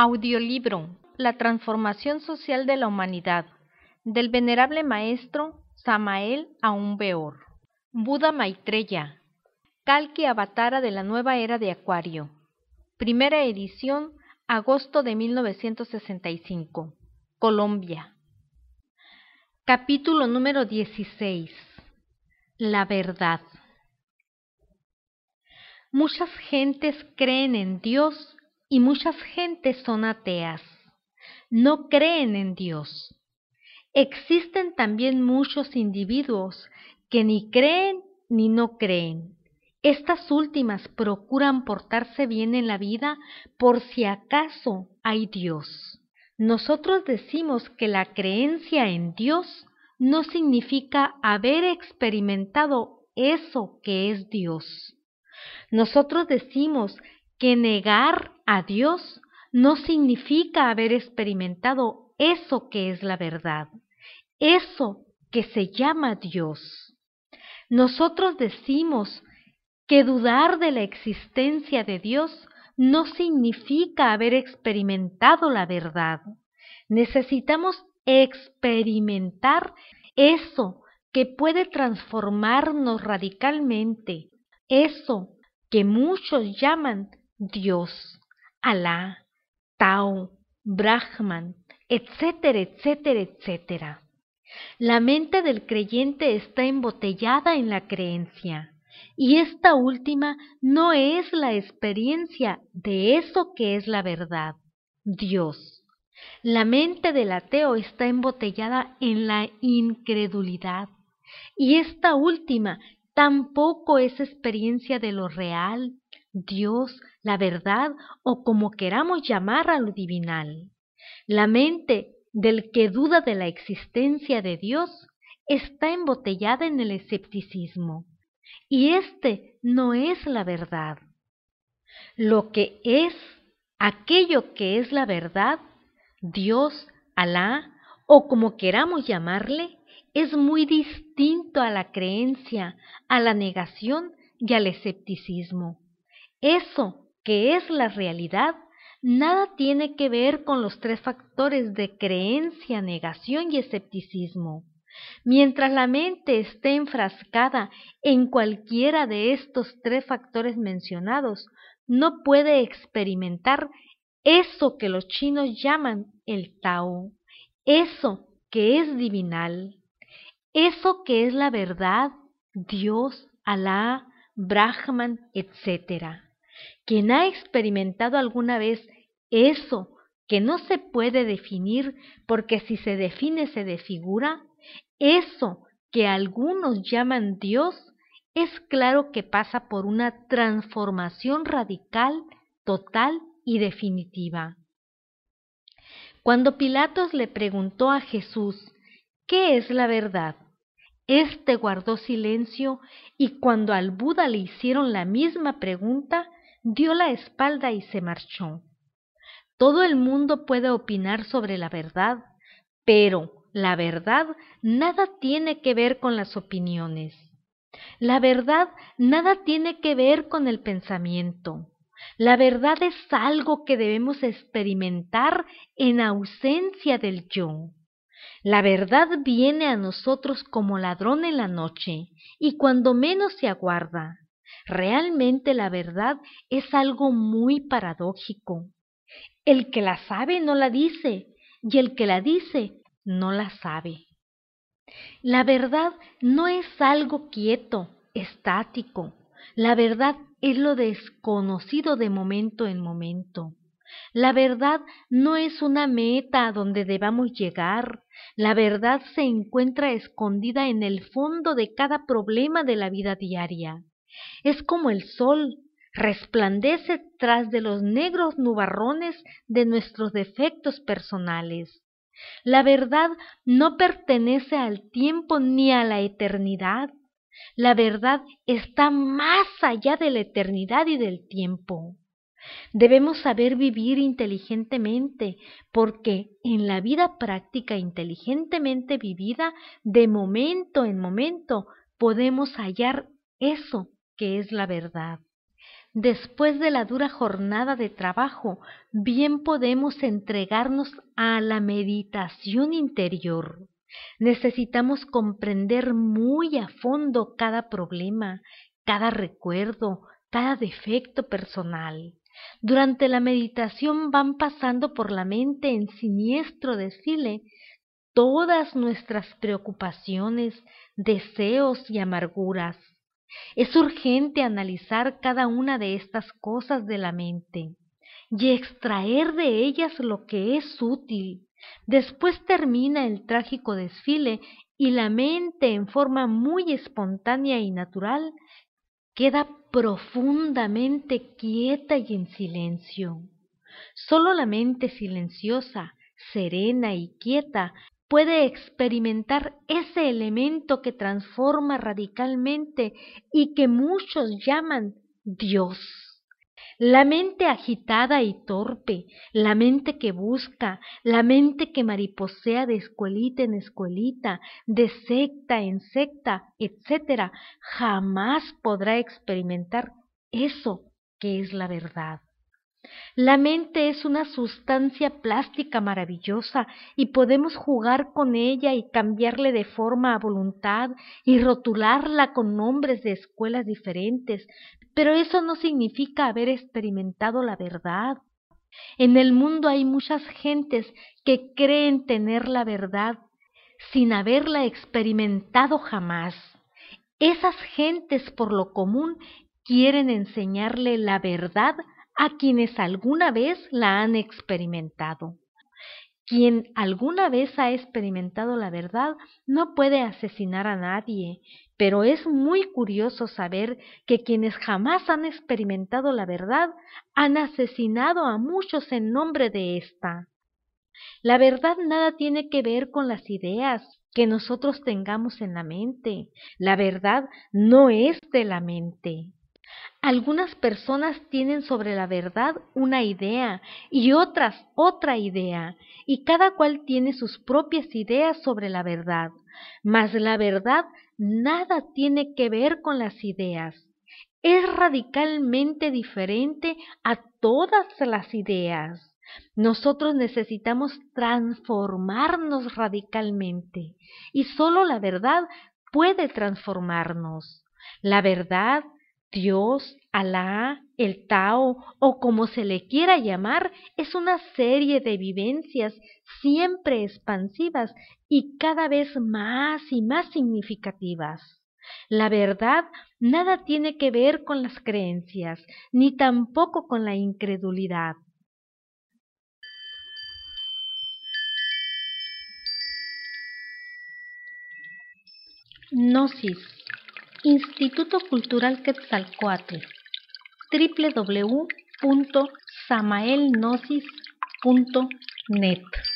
Audiolibro La transformación social de la humanidad, del venerable maestro Samael Aun Weor. Buda Maitreya, Kalki Avatara de la nueva era de Acuario. Primera edición, agosto de 1965. Colombia. Capítulo número 16. La verdad. Muchas gentes creen en Dios y muchas gentes son ateas. No creen en Dios. Existen también muchos individuos que ni creen ni no creen. Estas últimas procuran portarse bien en la vida por si acaso hay Dios. Nosotros decimos que la creencia en Dios no significa haber experimentado eso que es Dios. Nosotros decimos que negar a Dios no significa haber experimentado eso que es la verdad, eso que se llama Dios. Nosotros decimos que dudar de la existencia de Dios no significa haber experimentado la verdad. Necesitamos experimentar eso que puede transformarnos radicalmente, eso que muchos llaman Dios, Alá, Tao, Brahman, etcétera, etcétera, etcétera. La mente del creyente está embotellada en la creencia, y esta última no es la experiencia de eso que es la verdad, Dios. La mente del ateo está embotellada en la incredulidad, y esta última tampoco es experiencia de lo real, Dios, la verdad o como queramos llamar a lo divinal. La mente del que duda de la existencia de Dios está embotellada en el escepticismo, y este no es la verdad. Lo que es, aquello que es la verdad, Dios, Alá o como queramos llamarle, es muy distinto a la creencia, a la negación y al escepticismo. Eso que es la realidad nada tiene que ver con los tres factores de creencia, negación y escepticismo. Mientras la mente esté enfrascada en cualquiera de estos tres factores mencionados, no puede experimentar eso que los chinos llaman el Tao, eso que es divinal, eso que es la verdad, Dios, Alá, Brahman, etc. Quien ha experimentado alguna vez eso que no se puede definir porque si se define se desfigura, eso que algunos llaman Dios, es claro que pasa por una transformación radical, total y definitiva. Cuando Pilatos le preguntó a Jesús, ¿qué es la verdad? Éste guardó silencio y cuando al Buda le hicieron la misma pregunta, dio la espalda y se marchó. Todo el mundo puede opinar sobre la verdad, pero la verdad nada tiene que ver con las opiniones. La verdad nada tiene que ver con el pensamiento. La verdad es algo que debemos experimentar en ausencia del yo. La verdad viene a nosotros como ladrón en la noche y cuando menos se aguarda. Realmente la verdad es algo muy paradójico. El que la sabe no la dice y el que la dice no la sabe. La verdad no es algo quieto, estático. La verdad es lo desconocido de momento en momento. La verdad no es una meta a donde debamos llegar. La verdad se encuentra escondida en el fondo de cada problema de la vida diaria. Es como el sol, resplandece tras de los negros nubarrones de nuestros defectos personales. La verdad no pertenece al tiempo ni a la eternidad. La verdad está más allá de la eternidad y del tiempo. Debemos saber vivir inteligentemente, porque en la vida práctica inteligentemente vivida, de momento en momento, podemos hallar eso que es la verdad. después de la dura jornada de trabajo, bien podemos entregarnos a la meditación interior. Necesitamos comprender muy a fondo cada problema, cada recuerdo, cada defecto personal. Durante la meditación van pasando por la mente en siniestro desfile todas nuestras preocupaciones, deseos y amarguras. Es urgente analizar cada una de estas cosas de la mente y extraer de ellas lo que es útil. Después termina el trágico desfile y la mente, en forma muy espontánea y natural, queda profundamente quieta y en silencio. Solo la mente silenciosa, serena y quieta puede experimentar ese elemento que transforma radicalmente y que muchos llaman Dios. La mente agitada y torpe, la mente que busca, la mente que mariposea de escuelita en escuelita, de secta en secta, etc., jamás podrá experimentar eso que es la verdad. La mente es una sustancia plástica maravillosa y podemos jugar con ella y cambiarle de forma a voluntad y rotularla con nombres de escuelas diferentes, pero eso no significa haber experimentado la verdad. En el mundo hay muchas gentes que creen tener la verdad sin haberla experimentado jamás. Esas gentes por lo común quieren enseñarle la verdad a quienes alguna vez la han experimentado. Quien alguna vez ha experimentado la verdad no puede asesinar a nadie, pero es muy curioso saber que quienes jamás han experimentado la verdad han asesinado a muchos en nombre de esta. La verdad nada tiene que ver con las ideas que nosotros tengamos en la mente. La verdad no es de la mente. Algunas personas tienen sobre la verdad una idea y otras otra idea, y cada cual tiene sus propias ideas sobre la verdad, mas la verdad nada tiene que ver con las ideas. Es radicalmente diferente a todas las ideas. Nosotros necesitamos transformarnos radicalmente y solo la verdad puede transformarnos. La verdad, Dios, Alá, el Tao o como se le quiera llamar, es una serie de vivencias siempre expansivas y cada vez más y más significativas. La verdad nada tiene que ver con las creencias, ni tampoco con la incredulidad. Gnosis, Instituto Cultural Quetzalcóatl, www.samaelgnosis.net